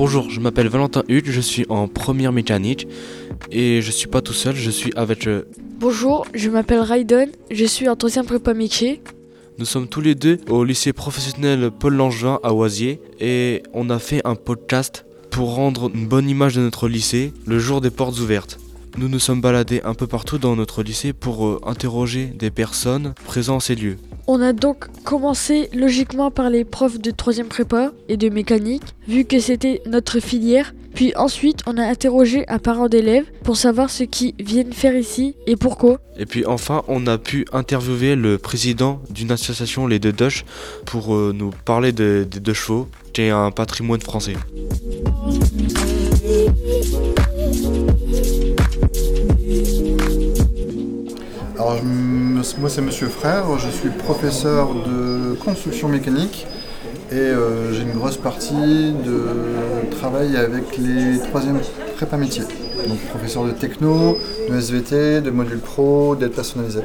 Bonjour, je m'appelle Valentin Hutt, je suis en première mécanique et je suis pas tout seul, je suis avec... Bonjour, je m'appelle Raiden, je suis en troisième prépa métier. Nous sommes tous les deux au lycée professionnel Paul Langevin à Oisier et on a fait un podcast pour rendre une bonne image de notre lycée le jour des portes ouvertes. Nous nous sommes baladés un peu partout dans notre lycée pour interroger des personnes présentes en ces lieux. On a donc commencé logiquement par les profs de troisième prépa et de mécanique, vu que c'était notre filière. Puis ensuite, on a interrogé un parent d'élèves pour savoir ce qu'ils viennent faire ici et pourquoi. Et puis enfin, on a pu interviewer le président d'une association, les Deux Doches, pour nous parler des deux chevaux, qui est un patrimoine français. Alors, moi c'est Monsieur Frère, je suis professeur de construction mécanique et j'ai une grosse partie de travail avec les troisièmes prépa métiers. Donc professeur de techno, de SVT, de module pro, d'aide personnalisée.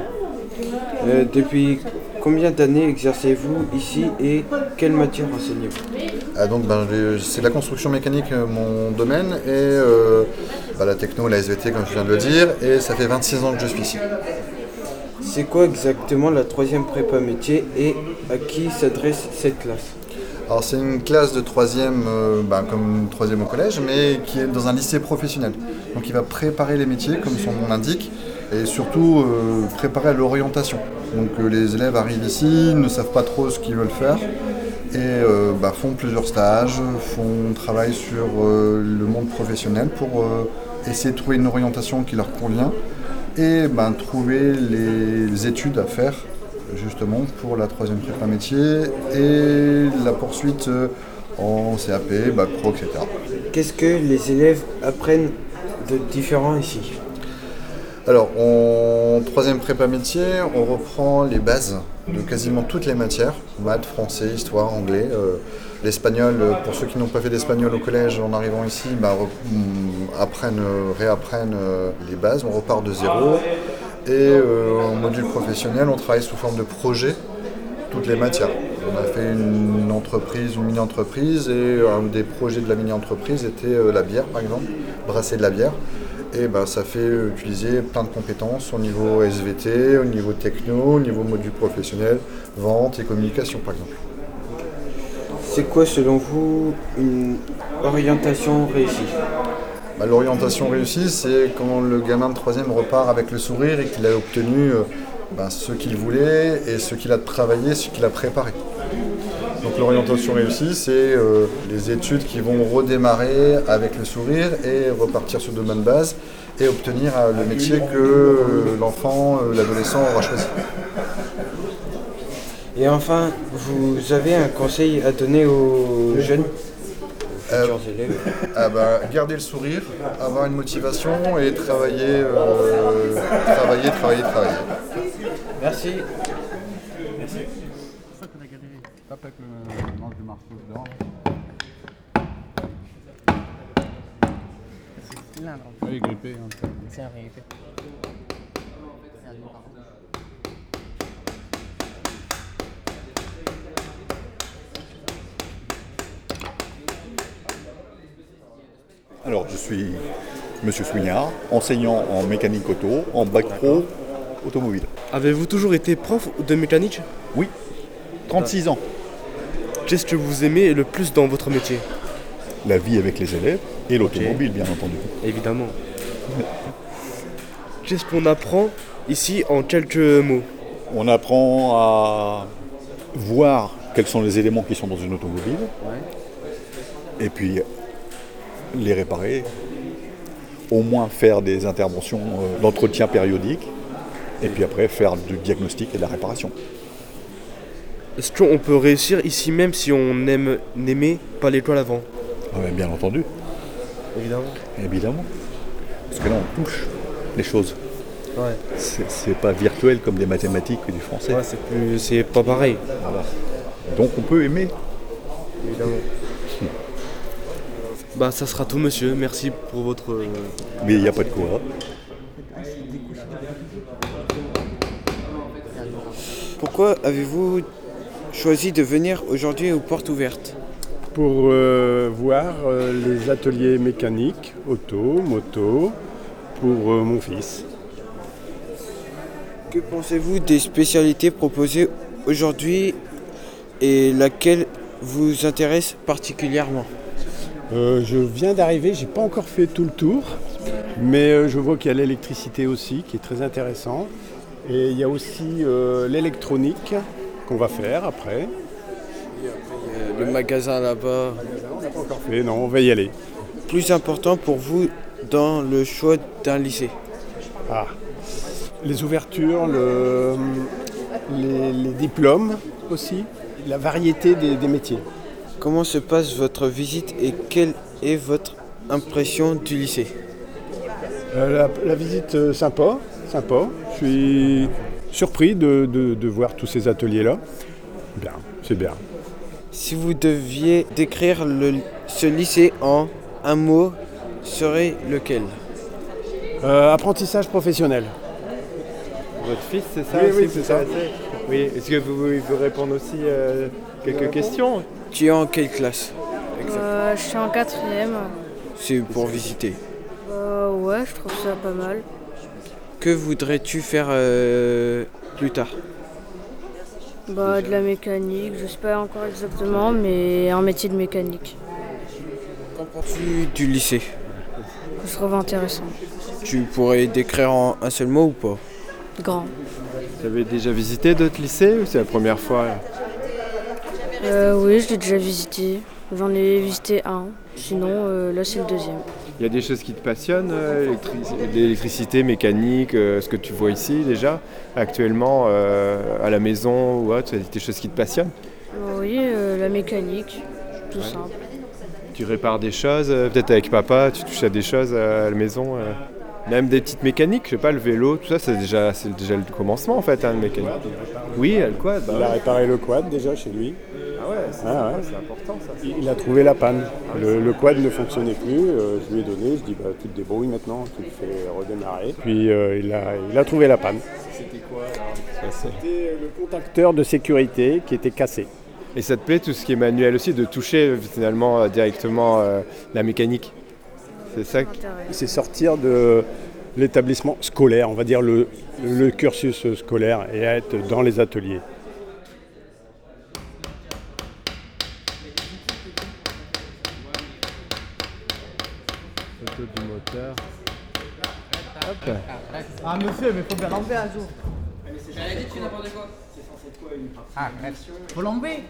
Depuis combien d'années exercez-vous ici et quelle matière enseignez-vous? C'est la construction mécanique mon domaine et la techno, la SVT comme je viens de le dire, et ça fait 26 ans que je suis ici. C'est quoi exactement la troisième prépa métier et à qui s'adresse cette classe? Alors c'est une classe de troisième, comme troisième au collège, mais qui est dans un lycée professionnel. Donc il va préparer les métiers, comme son nom l'indique, et surtout préparer à l'orientation. Donc les élèves arrivent ici, ne savent pas trop ce qu'ils veulent faire, et font plusieurs stages, travaillent sur le monde professionnel pour essayer de trouver une orientation qui leur convient, et trouver les études à faire justement pour la troisième prépa métier et la poursuite en CAP, bac pro, etc. Qu'est-ce que les élèves apprennent de différent ici? Alors en troisième prépa métier, on reprend les bases de quasiment toutes les matières, maths, français, histoire, anglais. L'espagnol, pour ceux qui n'ont pas fait d'espagnol au collège en arrivant ici, réapprennent les bases, on repart de zéro. Et en module professionnel, on travaille sous forme de projet toutes les matières. On a fait une mini-entreprise, et un des projets de la mini-entreprise était la bière par exemple, brasser de la bière. Et ça fait utiliser plein de compétences au niveau SVT, au niveau techno, au niveau module professionnel, vente et communication par exemple. C'est quoi selon vous une orientation réussie? L'orientation réussie, c'est quand le gamin de troisième repart avec le sourire et qu'il a obtenu ce qu'il voulait et ce qu'il a travaillé, ce qu'il a préparé. Donc l'orientation réussie, c'est les études qui vont redémarrer avec le sourire et repartir sur de bonnes bases et obtenir le métier que l'enfant, l'adolescent aura choisi. Et enfin, vous avez un conseil à donner aux jeunes futurs élèves? Garder le sourire, avoir une motivation et travailler. Merci. Tape avec le manche de marteau dedans. Oui, grippé. C'est un grippé. Alors, je suis Monsieur Souignard, enseignant en mécanique auto, en bac pro automobile. Avez-vous toujours été prof de mécanique? Oui, 36 ans. Qu'est-ce que vous aimez le plus dans votre métier? La vie avec les élèves et l'automobile, bien entendu. Évidemment. Qu'est-ce qu'on apprend ici en quelques mots? On apprend à voir quels sont les éléments qui sont dans une automobile, et puis les réparer, au moins faire des interventions d'entretien périodique, et puis après faire du diagnostic et de la réparation. Est-ce qu'on peut réussir ici même si on n'aimait pas l'étoile avant? Bien entendu. Évidemment. Parce que là, on touche les choses. Ouais. C'est pas virtuel comme des mathématiques ou du français. Ouais, c'est pas pareil. Voilà. Donc on peut aimer. Évidemment. Ça sera tout, monsieur. Merci pour votre... Mais il n'y a pas de quoi. Pourquoi avez-vous choisi de venir aujourd'hui aux portes ouvertes? pour voir les ateliers mécaniques, auto, moto, pour mon fils. Que pensez-vous des spécialités proposées aujourd'hui et laquelle vous intéresse particulièrement? Je viens d'arriver, j'ai pas encore fait tout le tour, mais je vois qu'il y a l'électricité aussi qui est très intéressant. Et il y a aussi l'électronique qu'on va faire après. Le magasin là-bas. On n'a pas encore fait, non, on va y aller. Plus important pour vous dans le choix d'un lycée? Ah, les ouvertures, les diplômes aussi, la variété des métiers. Comment se passe votre visite et quelle est votre impression du lycée? La visite sympa. Je suis surpris de voir tous ces ateliers-là. Bien, c'est bien. Si vous deviez décrire ce lycée en un mot, serait lequel? Apprentissage professionnel. Votre fils, c'est ça? Oui, c'est ça. Oui. Est-ce que vous répondre aussi quelques questions? Tu es en quelle classe? Je suis en 4e. C'est pour visiter. Ouais, je trouve ça pas mal. Que voudrais-tu faire plus tard? De la mécanique, je sais pas encore exactement, mais un métier de mécanique. Qu'en penses-tu du lycée? Je trouve intéressant. Tu pourrais décrire en un seul mot ou pas? Grand. Vous avez déjà visité d'autres lycées ou c'est la première fois? Oui, je l'ai déjà visité. J'en ai visité un. Sinon, là, c'est le deuxième. Il y a des choses qui te passionnent, l'électricité, mécanique, ce que tu vois ici déjà, actuellement, à la maison ou autre, il y a des choses qui te passionnent? Oui, la mécanique, tout simple. Tu répares des choses, peut-être avec papa, tu touches à des choses à la maison, même des petites mécaniques, je sais pas, le vélo, tout ça, c'est déjà le commencement en fait, le mécanique. Oui, le quad. Il a réparé le quad déjà chez lui. Ah ouais, c'est important ça. Il a trouvé la panne. Le quad ne fonctionnait plus, je lui ai donné, je dis tu te débrouilles maintenant, tu le fais redémarrer. Puis il a trouvé la panne. C'était quoi C'était le contacteur de sécurité qui était cassé. Et ça te plaît tout ce qui est manuel aussi, de toucher finalement directement la mécanique? C'est ça C'est sortir de l'établissement scolaire, on va dire le cursus scolaire et être dans les ateliers. Photo du moteur. Hop. Ah monsieur, mais faut bien l'enlever un jour. J'avais dit que tu n'importe quoi. Faut l'enlever.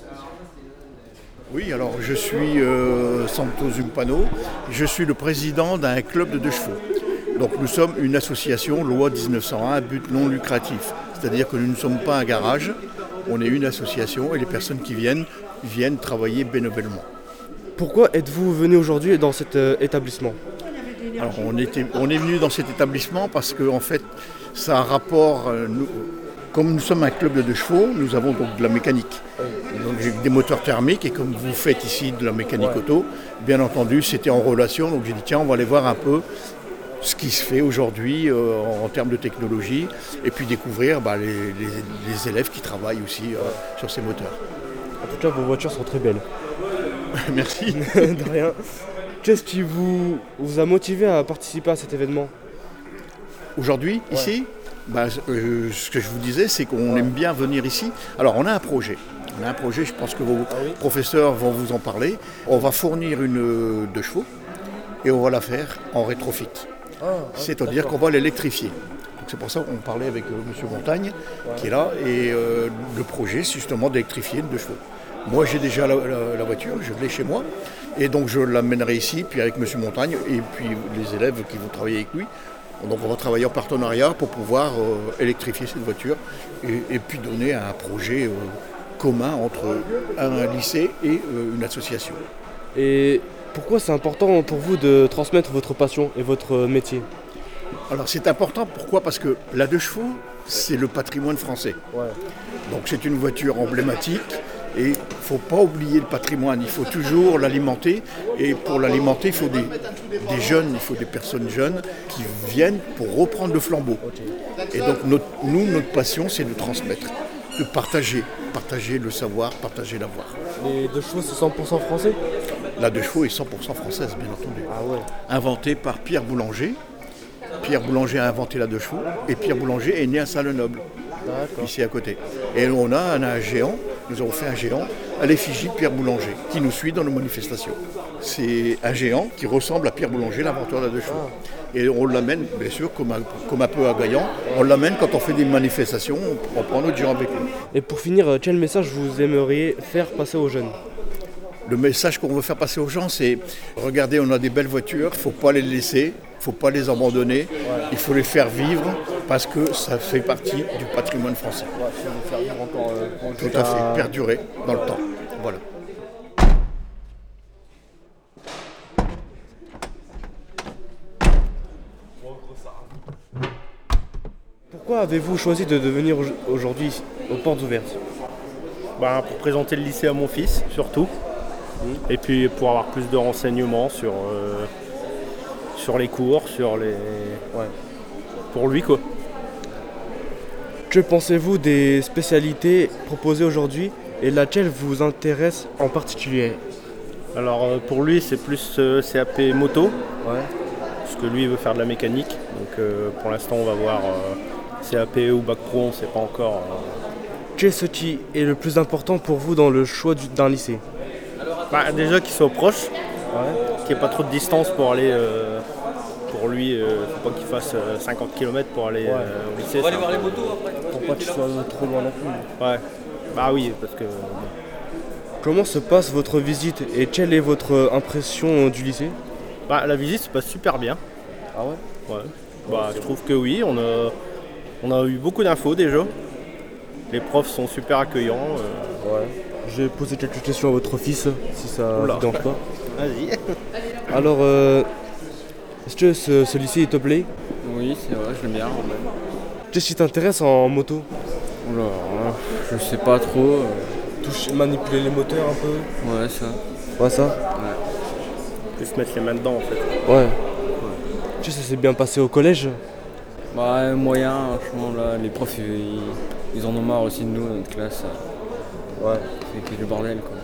Oui, alors je suis Santo Zumpano, je suis le président d'un club de 2 chevaux. Donc nous sommes une association loi 1901 à but non lucratif. C'est-à-dire que nous ne sommes pas un garage, on est une association et les personnes qui viennent travailler bénévolement. Pourquoi êtes-vous venu aujourd'hui dans cet établissement? Alors on est venu dans cet établissement parce que en fait ça a un rapport, comme nous sommes un club de 2 chevaux, nous avons donc de la mécanique. Donc j'ai des moteurs thermiques et comme vous faites ici de la mécanique auto, bien entendu c'était en relation, donc j'ai dit tiens on va aller voir un peu ce qui se fait aujourd'hui en termes de technologie et puis découvrir les élèves qui travaillent aussi sur ces moteurs. En tout cas vos voitures sont très belles. Merci. De rien. Qu'est-ce qui vous a motivé à participer à cet événement? Aujourd'hui, ici, ce que je vous disais, c'est qu'on aime bien venir ici. Alors, on a un projet. Je pense que vos professeurs vont vous en parler. On va fournir une 2 chevaux et on va la faire en rétrofit. C'est-à-dire qu'on va l'électrifier. Donc, c'est pour ça qu'on parlait avec M. Montagne, qui est là. Et le projet, c'est justement d'électrifier une 2 chevaux. Moi, j'ai déjà la voiture, je l'ai chez moi. Et donc, je l'amènerai ici, puis avec M. Montagne, et puis les élèves qui vont travailler avec lui. Donc, on va travailler en partenariat pour pouvoir électrifier cette voiture et puis donner un projet commun entre un lycée et une association. Et pourquoi c'est important pour vous de transmettre votre passion et votre métier? Alors, c'est important, pourquoi? Parce que la 2 chevaux, c'est le patrimoine français. Donc, c'est une voiture emblématique. Et il ne faut pas oublier le patrimoine, il faut toujours l'alimenter. Et pour l'alimenter, il faut des jeunes, il faut des personnes jeunes qui viennent pour reprendre le flambeau. Et donc notre passion, c'est de transmettre. de partager le savoir, partager l'avoir. Les 2 chevaux, c'est 100% français? La 2 chevaux est 100% française, bien entendu. Ah ouais. Inventée par Pierre Boulanger. Pierre Boulanger a inventé la 2 chevaux et Pierre Boulanger est né à Saint-Lenoble, ici à côté. Et on a un géant, nous avons fait un géant à l'effigie de Pierre Boulanger, qui nous suit dans nos manifestations. C'est un géant qui ressemble à Pierre Boulanger, l'inventeur de la 2 chevaux. Et on l'amène, bien sûr, comme un peu à Gaillan, on l'amène quand on fait des manifestations, on prend notre géant avec nous. Et pour finir, quel message vous aimeriez faire passer aux jeunes? Le message qu'on veut faire passer aux gens, c'est regardez, on a des belles voitures, il ne faut pas les laisser, il ne faut pas les abandonner, il faut les faire vivre parce que ça fait partie du patrimoine français. Tout à fait, perdurer dans le temps. Voilà. Pourquoi avez-vous choisi de venir aujourd'hui aux portes ouvertes? Pour présenter le lycée à mon fils, surtout. Et puis pour avoir plus de renseignements sur les cours, pour lui quoi. Que pensez-vous des spécialités proposées aujourd'hui et laquelle vous intéresse en particulier? Alors pour lui c'est plus CAP moto, parce que lui il veut faire de la mécanique. Donc pour l'instant on va voir CAP ou Bac Pro, on ne sait pas encore. Qu'est-ce qui est le plus important pour vous dans le choix d'un lycée? Déjà qu'il soit proche, qu'il n'y ait pas trop de distance pour aller, pour lui, faut pas qu'il fasse 50 km pour aller au lycée. On va aller voir les motos après. Pour pas qu'il soit trop loin non plus. Ouais, oui, parce que... Comment se passe votre visite et quelle est votre impression du lycée? La visite se passe super bien. Ah ouais? Ouais. Je trouve que oui, on a eu beaucoup d'infos déjà. Les profs sont super accueillants. Je vais poser quelques questions à votre fils, si ça ne vous dérange pas. Vas-y. Alors, est-ce que ce lycée te plaît? Oui, c'est vrai, je l'aime bien. Qu'est-ce qui t'intéresse en moto? Oula, je sais pas trop. Manipuler les moteurs un peu? Ouais, ça. Ouais, ça? Ouais. Plus mettre les mains dedans, en fait. Ouais. Tu sais, ça s'est bien passé au collège? Moyen, franchement, là, les profs, ils en ont marre aussi de nous, notre classe. Ouais. C'est le bordel, quoi.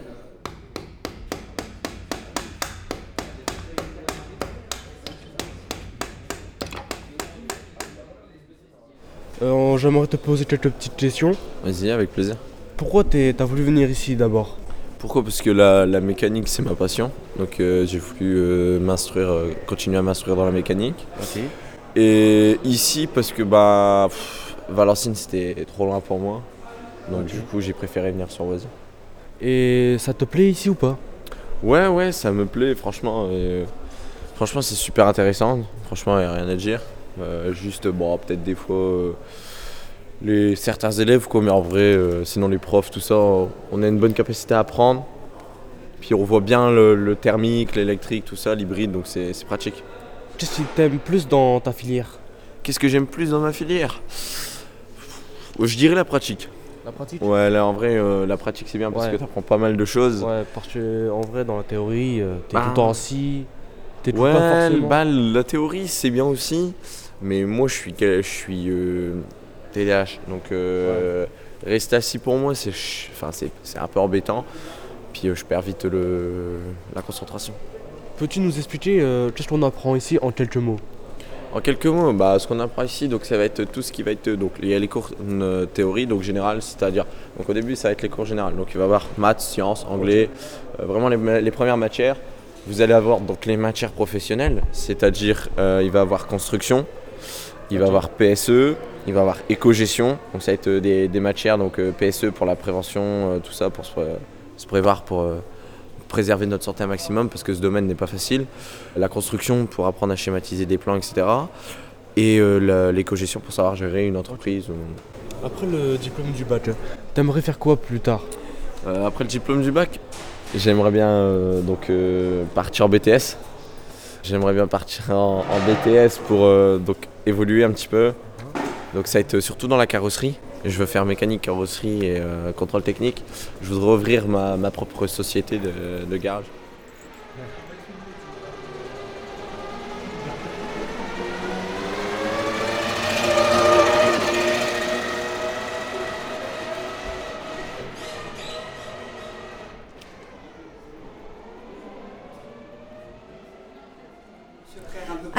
J'aimerais te poser quelques petites questions. Vas-y, avec plaisir. Pourquoi t'as voulu venir ici d'abord? Pourquoi? Parce que la mécanique, c'est ma passion. Donc j'ai voulu continuer à m'instruire dans la mécanique. Ok. Et ici, parce que Valenciennes, c'était trop loin pour moi. Donc du coup, j'ai préféré venir sur Oisy. Et ça te plaît ici ou pas? Ouais, ça me plaît, franchement. Franchement, c'est super intéressant. Franchement, il n'y a rien à dire. Juste, peut-être des fois, certains élèves, quoi, mais en vrai, sinon les profs, tout ça, on a une bonne capacité à apprendre. Puis on voit bien le thermique, l'électrique, tout ça, l'hybride, donc c'est pratique. Qu'est-ce que t'aimes plus dans ta filière? Qu'est-ce que j'aime plus dans ma filière? Je dirais la pratique. La pratique? Ouais, là en vrai, la pratique c'est bien parce que tu apprends pas mal de choses. Ouais, parce que en vrai, dans la théorie, t'es tout le temps assis, t'es tout pas forcément. La théorie c'est bien aussi, mais moi je suis TDAH, donc rester assis pour moi c'est un peu embêtant, puis je perds vite la concentration. Peux-tu nous expliquer qu'est-ce qu'on apprend ici en quelques mots? En quelques mots, ce qu'on apprend ici, donc ça va être tout ce qui va être, donc il y a les cours théorie, donc général, c'est-à-dire, donc au début ça va être les cours généraux, donc il va y avoir maths, sciences, anglais, vraiment les premières matières. Vous allez avoir donc les matières professionnelles, c'est-à-dire il va y avoir construction, il va y avoir PSE, il va y avoir éco-gestion, donc ça va être des matières, donc PSE pour la prévention, tout ça, pour se prévoir, pour préserver notre santé un maximum parce que ce domaine n'est pas facile. La construction pour apprendre à schématiser des plans, etc. Et l'éco-gestion pour savoir gérer une entreprise. Après le diplôme du bac, t'aimerais faire quoi plus tard? Après le diplôme du bac, j'aimerais bien partir en BTS. J'aimerais bien partir en BTS pour donc évoluer un petit peu. Donc ça va être surtout dans la carrosserie. Je veux faire mécanique, carrosserie et contrôle technique. Je voudrais ouvrir ma propre société de garage.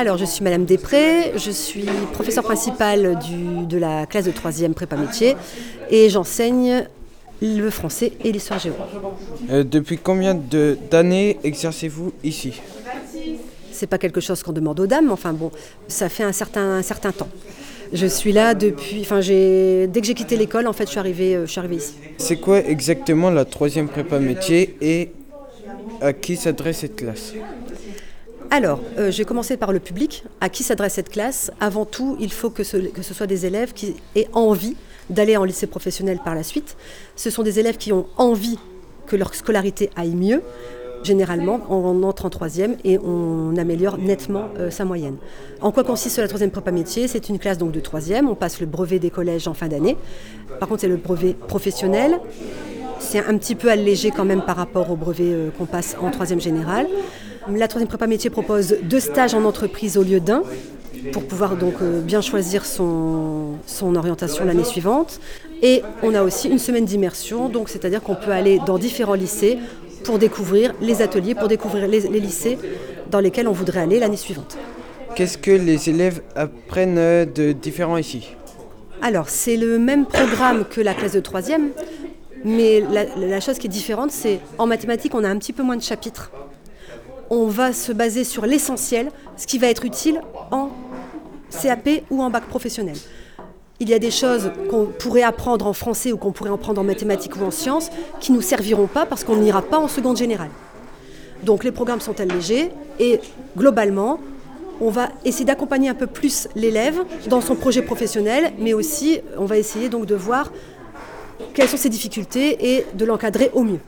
Alors, je suis Madame Després, je suis professeure principale de la classe de 3e prépa métier et j'enseigne le français et l'histoire géo. Depuis combien d'années exercez-vous ici ? C'est pas quelque chose qu'on demande aux dames, mais enfin bon, ça fait un certain temps. Je suis là depuis, dès que j'ai quitté l'école, en fait, je suis arrivée ici. C'est quoi exactement la 3e prépa métier et à qui s'adresse cette classe ? Alors, je vais commencer par le public. À qui s'adresse cette classe ? Avant tout, il faut que ce soit des élèves qui aient envie d'aller en lycée professionnel par la suite. Ce sont des élèves qui ont envie que leur scolarité aille mieux. Généralement, on entre en 3e et on améliore nettement sa moyenne. En quoi consiste la 3e prépa métier ? C'est une classe donc de 3e. On passe le brevet des collèges en fin d'année. Par contre, c'est le brevet professionnel. C'est un petit peu allégé quand même par rapport au brevet qu'on passe en 3e général. La 3e prépa métier propose 2 stages en entreprise au lieu d'1 pour pouvoir donc bien choisir son orientation l'année suivante. Et on a aussi une semaine d'immersion, donc c'est-à-dire qu'on peut aller dans différents lycées pour découvrir les ateliers, pour découvrir les lycées dans lesquels on voudrait aller l'année suivante. Qu'est-ce que les élèves apprennent de différent ici ? Alors, c'est le même programme que la classe de 3e, mais la chose qui est différente, c'est en mathématiques, on a un petit peu moins de chapitres. On va se baser sur l'essentiel, ce qui va être utile en CAP ou en bac professionnel. Il y a des choses qu'on pourrait apprendre en français ou qu'on pourrait apprendre en mathématiques ou en sciences qui ne nous serviront pas parce qu'on n'ira pas en seconde générale. Donc les programmes sont allégés et globalement, on va essayer d'accompagner un peu plus l'élève dans son projet professionnel, mais aussi on va essayer donc de voir quelles sont ses difficultés et de l'encadrer au mieux.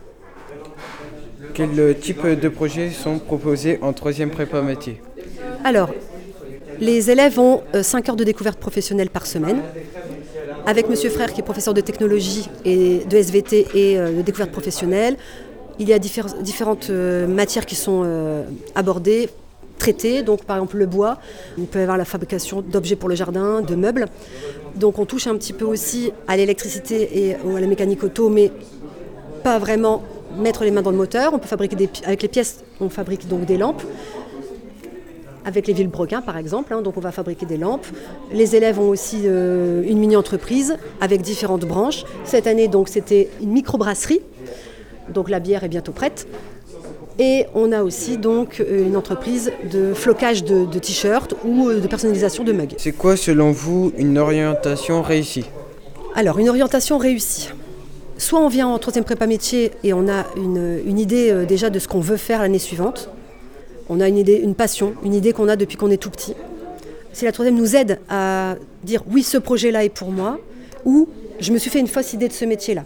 Quel type de projets sont proposés en 3e prépa métier ? Alors, les élèves ont 5 heures de découverte professionnelle par semaine. Avec Monsieur Frère, qui est professeur de technologie et de SVT et de découverte professionnelle, il y a différentes matières qui sont abordées, traitées. Donc, par exemple, le bois. Il peut y avoir la fabrication d'objets pour le jardin, de meubles. Donc, on touche un petit peu aussi à l'électricité et à la mécanique auto, mais pas vraiment mettre les mains dans le moteur. On peut fabriquer avec les pièces, on fabrique donc des lampes. Avec les Villebrequin par exemple, donc on va fabriquer des lampes. Les élèves ont aussi une mini-entreprise avec différentes branches. Cette année, donc, c'était une microbrasserie, donc la bière est bientôt prête. Et on a aussi donc une entreprise de flocage de t-shirts ou de personnalisation de mugs. C'est quoi selon vous une orientation réussie ? Alors, une orientation réussie. Soit on vient en 3e prépa métier et on a une idée déjà de ce qu'on veut faire l'année suivante. On a une idée, une passion, une idée qu'on a depuis qu'on est tout petit. Si la 3e nous aide à dire oui, ce projet-là est pour moi, ou je me suis fait une fausse idée de ce métier-là.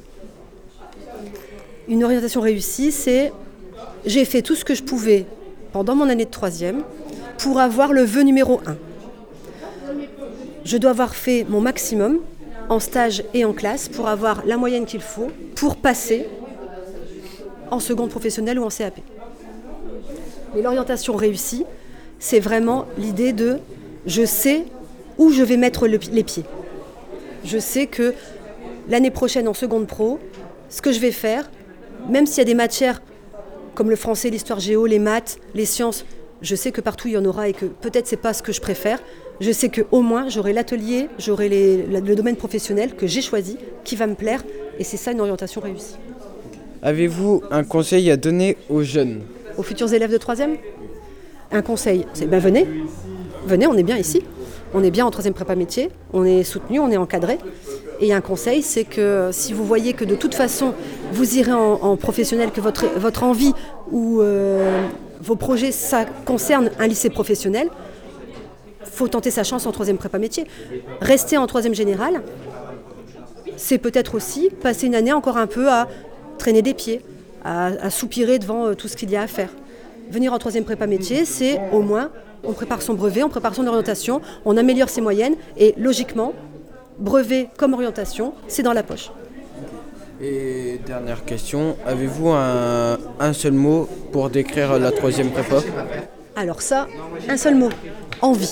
Une orientation réussie, c'est j'ai fait tout ce que je pouvais pendant mon année de 3e pour avoir le vœu numéro 1. Je dois avoir fait mon maximum en stage et en classe pour avoir la moyenne qu'il faut pour passer en seconde professionnelle ou en CAP. Mais l'orientation réussie, c'est vraiment l'idée de je sais où je vais mettre les pieds. Je sais que l'année prochaine en seconde pro, ce que je vais faire, même s'il y a des matières comme le français, l'histoire géo, les maths, les sciences, je sais que partout il y en aura et que peut-être c'est pas ce que je préfère. Je sais qu'au moins j'aurai l'atelier, j'aurai le domaine professionnel que j'ai choisi, qui va me plaire, et c'est ça une orientation réussie. Avez-vous un conseil à donner aux jeunes ? Aux futurs élèves de 3e ? Un conseil, c'est venez, on est bien ici, on est bien en 3e prépa métier, on est soutenu, on est encadré. Et un conseil, c'est que si vous voyez que de toute façon vous irez en professionnel, que votre envie ou vos projets, ça concerne un lycée professionnel, faut tenter sa chance en 3e prépa métier. Rester en 3e générale, c'est peut-être aussi passer une année encore un peu à traîner des pieds, à soupirer devant tout ce qu'il y a à faire. Venir en 3e prépa métier, c'est au moins, on prépare son brevet, on prépare son orientation, on améliore ses moyennes et logiquement, brevet comme orientation, c'est dans la poche. Et dernière question, avez-vous un seul mot pour décrire la 3e prépa ? Alors ça, un seul mot, envie.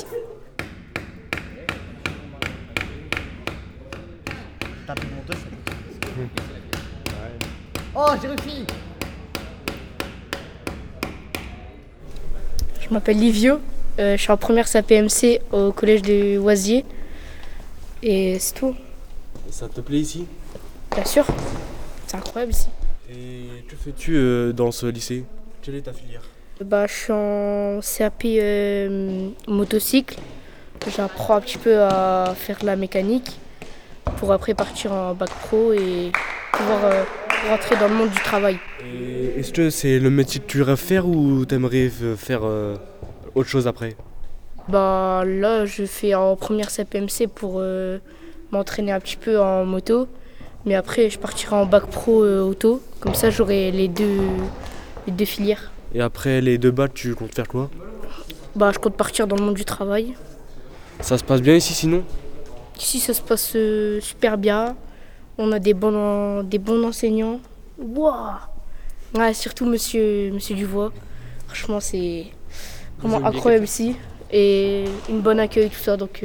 Oh, j'ai réussi. Je m'appelle Livio, Je suis en première CAPMC au collège de Oisier. Et c'est tout. Ça te plaît ici? Bien sûr. C'est incroyable ici. Et que fais-tu dans ce lycée? Quelle est ta filière? Je suis en CAP motocycle. J'apprends un petit peu à faire de la mécanique pour après partir en bac pro et pouvoir rentrer dans le monde du travail. Et est-ce que c'est le métier que tu rêves faire ou t'aimerais faire autre chose après? Là, je fais en première CAPMC pour m'entraîner un petit peu en moto. Mais après, je partirai en bac pro auto. Comme ça, j'aurai les deux filières. Et après les 2 bacs, tu comptes faire quoi? Je compte partir dans le monde du travail. Ça se passe bien ici sinon? Ici, ça se passe super bien. On a des bons enseignants. Wouah! Ouais, surtout monsieur Duvois. Franchement, c'est vraiment incroyable ici. Et une bonne accueil, tout ça. Donc,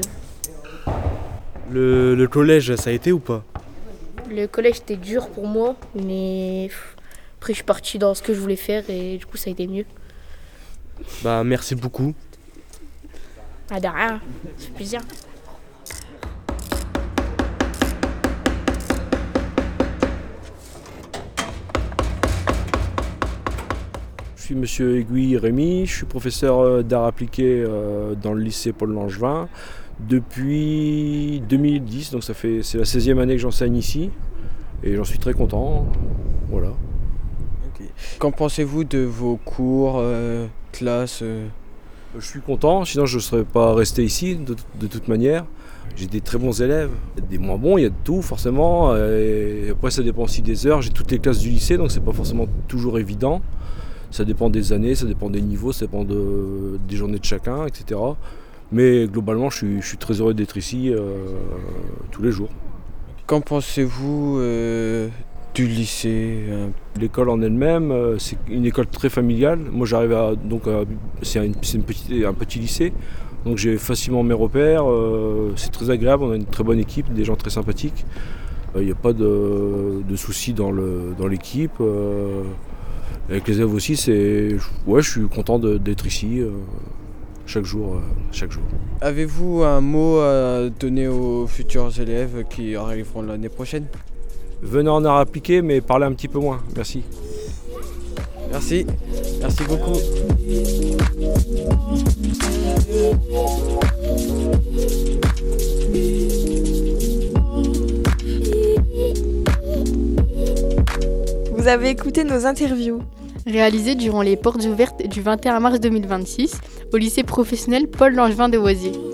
Le collège, ça a été ou pas? le collège, c'était dur pour moi. Mais après, je suis parti dans ce que je voulais faire et du coup, ça a été mieux. Merci beaucoup. De rien, ça fait plaisir. Je suis monsieur Aiguille Rémy, je suis professeur d'art appliqué dans le lycée Paul Langevin depuis 2010, donc c'est la 16e année que j'enseigne ici et j'en suis très content. Voilà. Okay. Qu'en pensez-vous de vos cours, classes Je suis content, sinon je ne serais pas resté ici de toute manière. J'ai des très bons élèves, il y a des moins bons, il y a de tout forcément. Et après ça dépend aussi des heures, j'ai toutes les classes du lycée donc c'est pas forcément toujours évident. Ça dépend des années, ça dépend des niveaux, ça dépend des journées de chacun, etc. Mais globalement je suis très heureux d'être ici tous les jours. Qu'en pensez-vous du lycée? L'école en elle-même, c'est une école très familiale. Moi j'arrive c'est un petit lycée, donc j'ai facilement mes repères. C'est très agréable, on a une très bonne équipe, des gens très sympathiques. Il n'y a pas de soucis dans l'équipe. Avec les élèves aussi, je suis content d'être ici chaque jour. Avez-vous un mot à donner aux futurs élèves qui arriveront l'année prochaine? Venez en art appliqué, mais parlez un petit peu moins. Merci. Merci beaucoup. Vous avez écouté nos interviews. Réalisées durant les portes ouvertes du 21 mars 2026 au lycée professionnel Paul Langevin de Oisier.